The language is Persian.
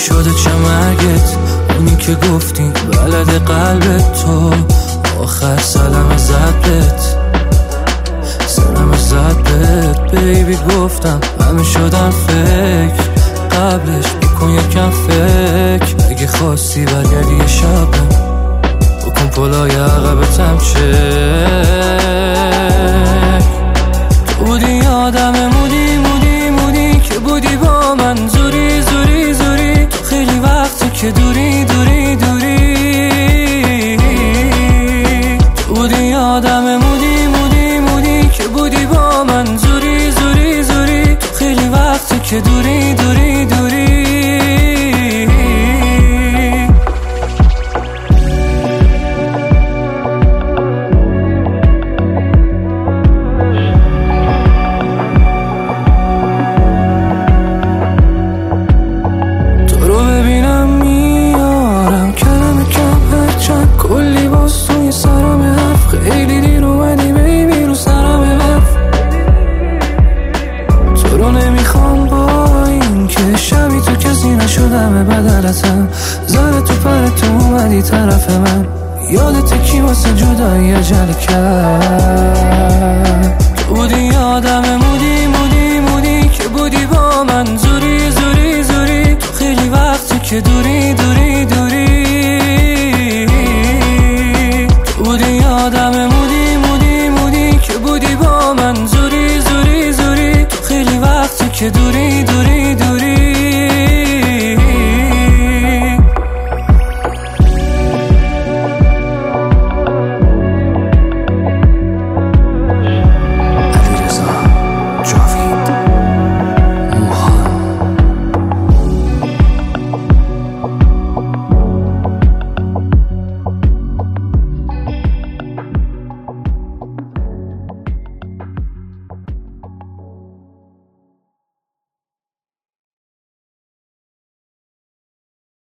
شده چه مرگت، اونی که گفتی بلد قلبت، تو آخر سلام زدت بیبی. گفتم همه شدم فکر، قبلش بکن یکم فکر. اگه خواستی برگردی یه شب بکن پلای عقبتم چک. تو بودی آدم مودی که بودی با من زوری تو خیلی وقتی که دوری تو بودی آدم مودی که بودی با من زوری تو خیلی وقتی که دوری کلی باز توی سرم حرف، خیلی دیر اومدی بیبی رو سرم حرف. تو رو نمیخوام با این که شبی تو کسی نشدم بدلتم. زره تو پر تو اومدی طرف من، یادت کی واسه جدایی عجله کرد. تو بودی آدم مودی که بودی با من زوری تو خیلی وقتی که دوری